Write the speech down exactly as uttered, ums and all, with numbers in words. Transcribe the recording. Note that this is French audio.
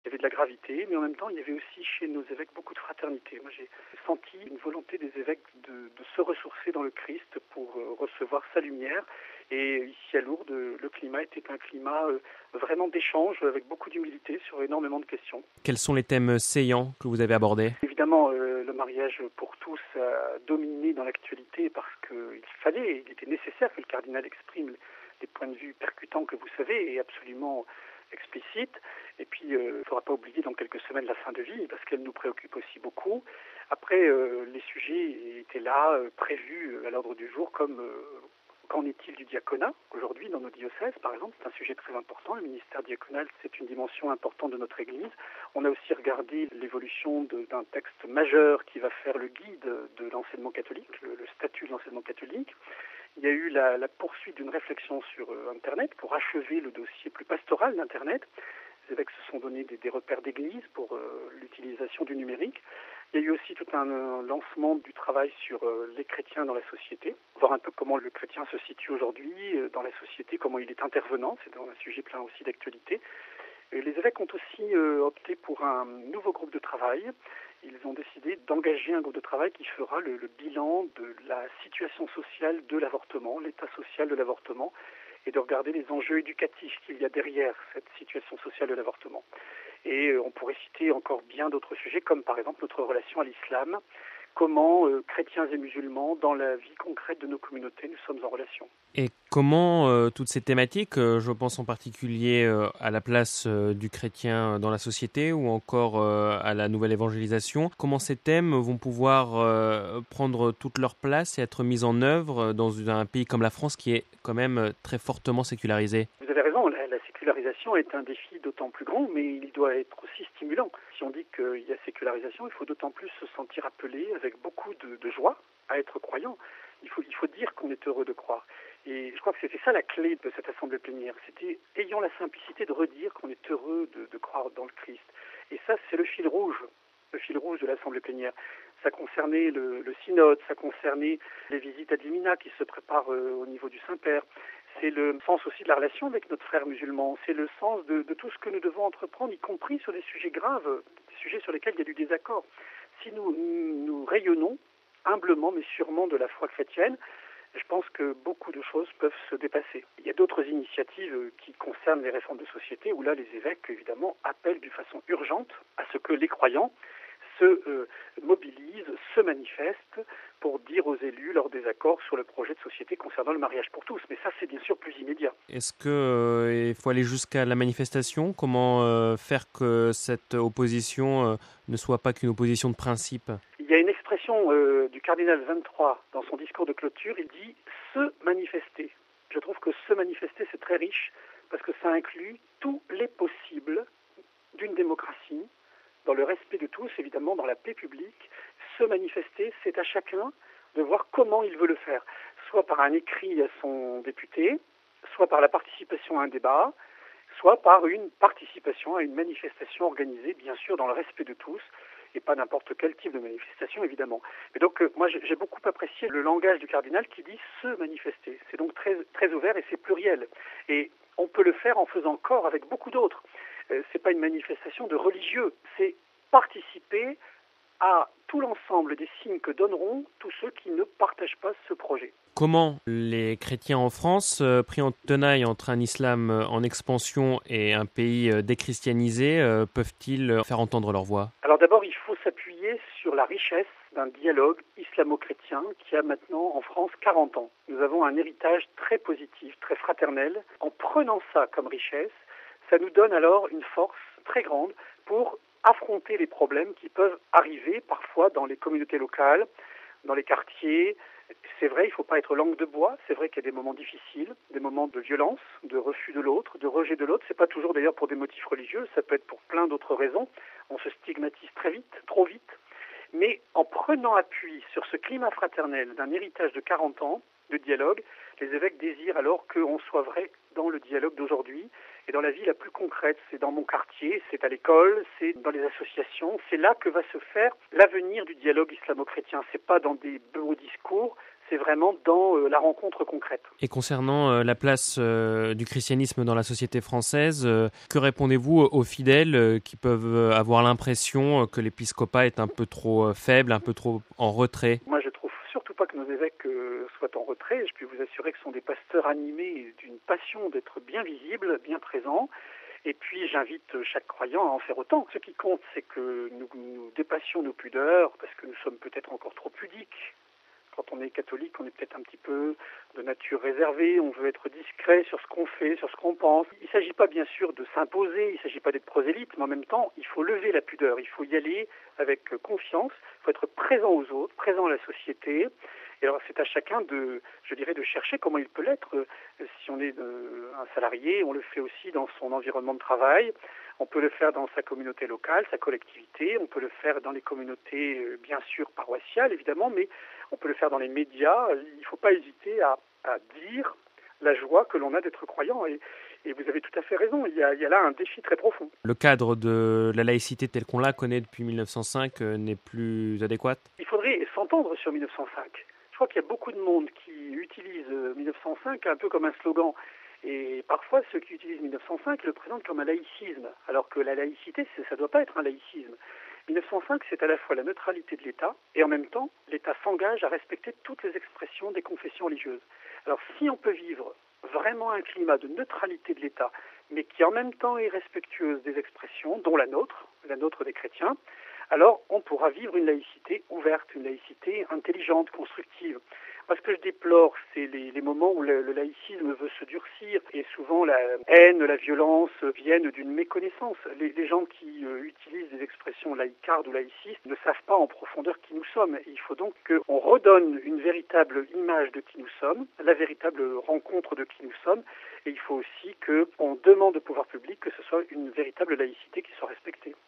Il y avait de la gravité, mais en même temps, il y avait aussi chez nos évêques beaucoup de fraternité. Moi, j'ai senti une volonté des évêques de, de se ressourcer dans le Christ pour euh, recevoir sa lumière. Et ici à Lourdes, le climat était un climat euh, vraiment d'échange, avec beaucoup d'humilité sur énormément de questions. Quels sont les thèmes saillants que vous avez abordés ? Évidemment, euh, le mariage pour tous a dominé dans l'actualité parce qu'il fallait, il était nécessaire que le cardinal exprime des points de vue percutants que vous savez et absolument explicites. Et puis, il euh, ne faudra pas oublier dans quelques semaines la fin de vie parce qu'elle nous préoccupe aussi beaucoup. Après, euh, les sujets étaient là, euh, prévus à l'ordre du jour, comme euh, qu'en est-il du diaconat aujourd'hui dans nos diocèses, par exemple. C'est un sujet très important. Le ministère diaconal, c'est une dimension importante de notre Église. On a aussi regardé l'évolution de, d'un texte majeur qui va faire le guide de l'enseignement catholique, le, le statut de l'enseignement catholique. Il y a eu la, la poursuite d'une réflexion sur euh, Internet pour achever le dossier plus pastoral d'Internet. Les évêques se sont donné des, des repères d'église pour euh, l'utilisation du numérique. Il y a eu aussi tout un euh, lancement du travail sur euh, les chrétiens dans la société, voir un peu comment le chrétien se situe aujourd'hui euh, dans la société, comment il est intervenant, c'est un sujet plein aussi d'actualité. Et les évêques ont aussi euh, opté pour un nouveau groupe de travail. Ils ont décidé d'engager un groupe de travail qui fera le, le bilan de la situation sociale de l'avortement, l'état social de l'avortement, et de regarder les enjeux éducatifs qu'il y a derrière cette situation sociale de l'avortement. Et euh, on pourrait citer encore bien d'autres sujets, comme par exemple notre relation à l'islam, comment euh, chrétiens et musulmans, dans la vie concrète de nos communautés, nous sommes en relation. Et comment euh, toutes ces thématiques, euh, je pense en particulier euh, à la place euh, du chrétien dans la société ou encore euh, à la nouvelle évangélisation, comment ces thèmes vont pouvoir euh, prendre toute leur place et être mis en œuvre dans un pays comme la France qui est quand même très fortement sécularisé ? Vous avez raison, la, la sécularisation est un défi d'autant plus grand, mais il doit être aussi stimulant. Si on dit qu'il y a sécularisation, il faut d'autant plus se sentir appelé avec beaucoup de, de joie à être croyant. Il faut, il faut dire qu'on est heureux de croire. Et je crois que c'était ça la clé de cette assemblée plénière. C'était ayant la simplicité de redire qu'on est heureux de, de croire dans le Christ. Et ça, c'est le fil rouge, le fil rouge de l'assemblée plénière. Ça concernait le, le synode, ça concernait les visites ad limina qui se préparent euh, au niveau du Saint-Père. C'est le sens aussi de la relation avec notre frère musulman. C'est le sens de, de tout ce que nous devons entreprendre, y compris sur des sujets graves, des sujets sur lesquels il y a du désaccord. Si nous, nous rayonnons humblement mais sûrement de la foi chrétienne, je pense que beaucoup de choses peuvent se dépasser. Il y a d'autres initiatives qui concernent les réformes de société où là les évêques évidemment appellent d'une façon urgente à ce que les croyants se euh, mobilisent, se manifestent pour dire aux élus leur désaccord sur le projet de société concernant le mariage pour tous. Mais ça, c'est bien sûr plus immédiat. Est-ce qu'il euh, faut aller jusqu'à la manifestation ? Comment euh, faire que cette opposition euh, ne soit pas qu'une opposition de principe ? Il y a une expression euh, du cardinal vingt-trois dans son discours de clôture, il dit « se manifester ». Je trouve que se manifester, c'est très riche parce que ça inclut tous les possibles d'une démocratie, dans le respect de tous, évidemment, dans la paix publique. Se manifester, c'est à chacun de voir comment il veut le faire, soit par un écrit à son député, soit par la participation à un débat, soit par une participation à une manifestation organisée, bien sûr, dans le respect de tous, et pas n'importe quel type de manifestation, évidemment. Mais donc, euh, moi, j'ai, j'ai beaucoup apprécié le langage du cardinal qui dit « se manifester ». C'est donc très, très ouvert et c'est pluriel. Et on peut le faire en faisant corps avec beaucoup d'autres. Euh, c'est pas une manifestation de religieux, c'est participer à tout l'ensemble des signes que donneront tous ceux qui ne partagent pas ce projet. Comment les chrétiens en France, euh, pris en tenaille entre un islam en expansion et un pays euh, déchristianisé, euh, peuvent-ils faire entendre leur voix ? Alors d'abord, il faut s'appuyer sur la richesse d'un dialogue islamo-chrétien qui a maintenant en France quarante ans. Nous avons un héritage très positif, très fraternel. En prenant ça comme richesse, ça nous donne alors une force très grande pour affronter les problèmes qui peuvent arriver parfois dans les communautés locales, dans les quartiers. C'est vrai, il ne faut pas être langue de bois. C'est vrai qu'il y a des moments difficiles, des moments de violence, de refus de l'autre, de rejet de l'autre. C'est pas toujours d'ailleurs pour des motifs religieux, ça peut être pour plein d'autres raisons. On se stigmatise très vite, trop vite. Mais en prenant appui sur ce climat fraternel d'un héritage de quarante ans de dialogue, les évêques désirent alors qu'on soit vrai dans le dialogue d'aujourd'hui et dans la vie la plus concrète. C'est dans mon quartier, c'est à l'école, c'est dans les associations. C'est là que va se faire l'avenir du dialogue islamo-chrétien. C'est pas dans des beaux discours, c'est vraiment dans euh, la rencontre concrète. Et concernant euh, la place euh, du christianisme dans la société française, euh, que répondez-vous aux fidèles euh, qui peuvent avoir l'impression que l'épiscopat est un peu trop euh, faible, un peu trop en retrait? Moi, je trouve surtout pas que nos évêques euh, soient en retrait. Je peux vous assurer que ce sont des pasteurs animés d'une passion d'être bien visibles, bien présents. Et puis, j'invite chaque croyant à en faire autant. Ce qui compte, c'est que nous, nous dépassions nos pudeurs, parce que nous sommes peut-être encore trop pudiques. Quand on est catholique, on est peut-être un petit peu de nature réservée, on veut être discret sur ce qu'on fait, sur ce qu'on pense. Il ne s'agit pas bien sûr de s'imposer, il ne s'agit pas d'être prosélyte, mais en même temps, il faut lever la pudeur, il faut y aller avec confiance, il faut être présent aux autres, présent à la société. Et alors c'est à chacun de, je dirais, de chercher comment il peut l'être. Si on est un salarié, on le fait aussi dans son environnement de travail. On peut le faire dans sa communauté locale, sa collectivité. On peut le faire dans les communautés, bien sûr, paroissiales, évidemment, mais on peut le faire dans les médias. Il ne faut pas hésiter à, à dire la joie que l'on a d'être croyant. Et, et vous avez tout à fait raison, il y, a, il y a là un défi très profond. Le cadre de la laïcité tel qu'on la connaît depuis mille neuf cent cinq euh, n'est plus adéquat? Il faudrait s'entendre sur mille neuf cent cinq. Je crois qu'il y a beaucoup de monde qui utilise mille neuf cent cinq un peu comme un slogan. Et parfois, ceux qui utilisent mille neuf cent cinq le présentent comme un laïcisme, alors que la laïcité, ça ne doit pas être un laïcisme. mille neuf cent cinq, c'est à la fois la neutralité de l'État, et en même temps, l'État s'engage à respecter toutes les expressions des confessions religieuses. Alors, si on peut vivre vraiment un climat de neutralité de l'État, mais qui en même temps est respectueuse des expressions, dont la nôtre, la nôtre des chrétiens, alors on pourra vivre une laïcité ouverte, une laïcité intelligente, constructive. Moi, ce que je déplore, c'est les, les moments où le, le laïcisme veut se durcir et souvent la haine, la violence viennent d'une méconnaissance. Les, les gens qui euh, utilisent des expressions laïcardes ou laïcistes ne savent pas en profondeur qui nous sommes. Et il faut donc qu'on redonne une véritable image de qui nous sommes, la véritable rencontre de qui nous sommes. Et il faut aussi qu'on demande au pouvoir public que ce soit une véritable laïcité qui soit respectée.